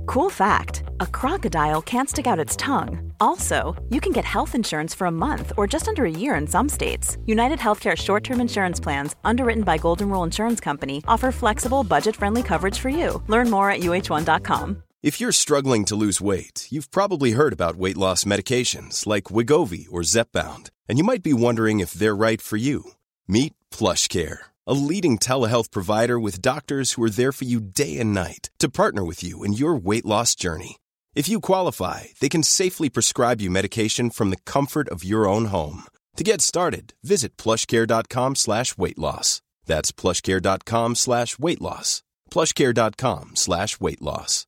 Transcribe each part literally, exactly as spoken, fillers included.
Cool fact, a crocodile can't stick out its tongue. Also, you can get health insurance for a month or just under a year in some states. United Healthcare short-term insurance plans, underwritten by Golden Rule Insurance Company, offer flexible, budget-friendly coverage for you. Learn more at U H one dot com. If you're struggling to lose weight, you've probably heard about weight loss medications like Wegovy or Zepbound, and you might be wondering if they're right for you. Meet PlushCare, a leading telehealth provider with doctors who are there for you day and night to partner with you in your weight loss journey. If you qualify, they can safely prescribe you medication from the comfort of your own home. To get started, visit plushcare.com slash weight loss. That's plushcare.com slash weight loss. plushcare.com slash weight loss.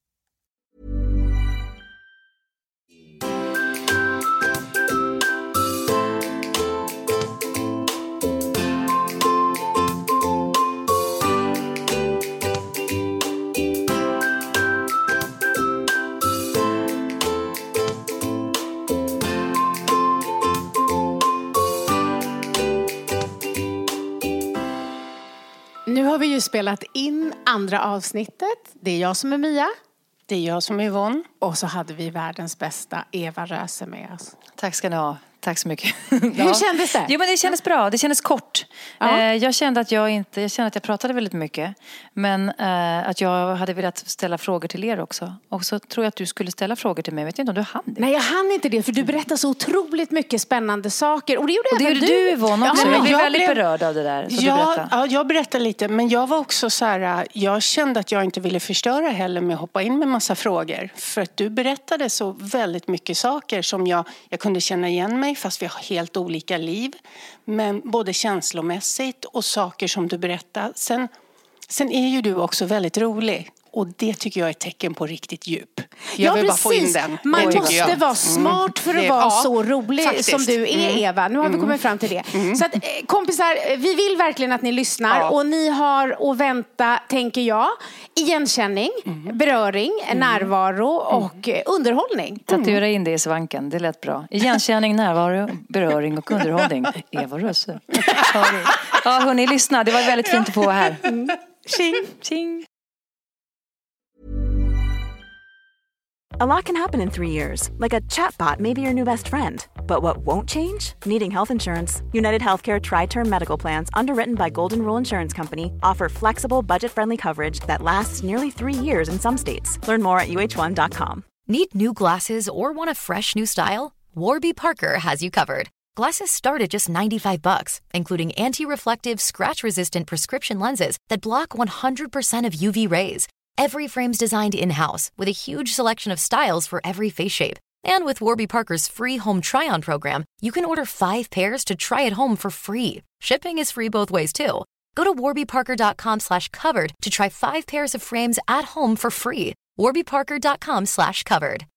Nu har vi ju spelat in andra avsnittet. Det är jag som är Mia. Det är jag som är Yvonne. Och så hade vi världens bästa Eva Röse med oss. Tack ska ni ha. Tack så mycket. Hur kändes det? Jo, men det kändes bra. Det kändes kort. Ja. Eh, jag kände att jag inte, jag kände att jag pratade väldigt mycket. Men eh, att jag hade velat ställa frågor till er också. Och så tror jag att du skulle ställa frågor till mig. Jag vet inte om du hann det. Nej, jag hann inte det. För du berättar så otroligt mycket spännande saker. Och det gjorde, och det gjorde du, du Yvonne också. Ja, jag blev jag väldigt blev... berörd av det där. Så ja, du ja, jag berättade lite. Men jag var också så här. Jag kände att jag inte ville förstöra heller med att hoppa in med massa frågor. För att du berättade så väldigt mycket saker som jag, jag kunde känna igen mig. Fast vi har helt olika liv, men både känslomässigt och saker som du berättar. Sen, sen är ju du också väldigt rolig. Och det tycker jag är ett tecken på riktigt djup. Jag ja, vill precis. bara få in den. Man det måste vara smart för att mm. vara ja, så rolig faktiskt. Som du är, mm. Eva. Nu har vi kommit fram till det. Mm. Så att, kompisar, vi vill verkligen att ni lyssnar. Ja. Och ni har att vänta, tänker jag, igenkänning, mm. beröring, mm. närvaro och mm. underhållning. Tatuera in det i svanken, det lät bra. Igenkänning, närvaro, beröring och underhållning. Eva Röse. Ja, hörni, lyssna. Det var väldigt fint att få vara här. Mm. Tjing. Tjing. A lot can happen in three years, like a chatbot may be your new best friend. But what won't change? Needing health insurance. United Healthcare Tri-Term Medical Plans, underwritten by Golden Rule Insurance Company, offer flexible, budget-friendly coverage that lasts nearly three years in some states. Learn more at U H one dot com. Need new glasses or want a fresh new style? Warby Parker has you covered. Glasses start at just ninety-five bucks, including anti-reflective, scratch-resistant prescription lenses that block one hundred percent of U V rays. Every frame's designed in-house with a huge selection of styles for every face shape. And with Warby Parker's free home try-on program, you can order five pairs to try at home for free. Shipping is free both ways, too. Go to warbyparker.com slash covered to try five pairs of frames at home for free. warbyparker.com slash covered.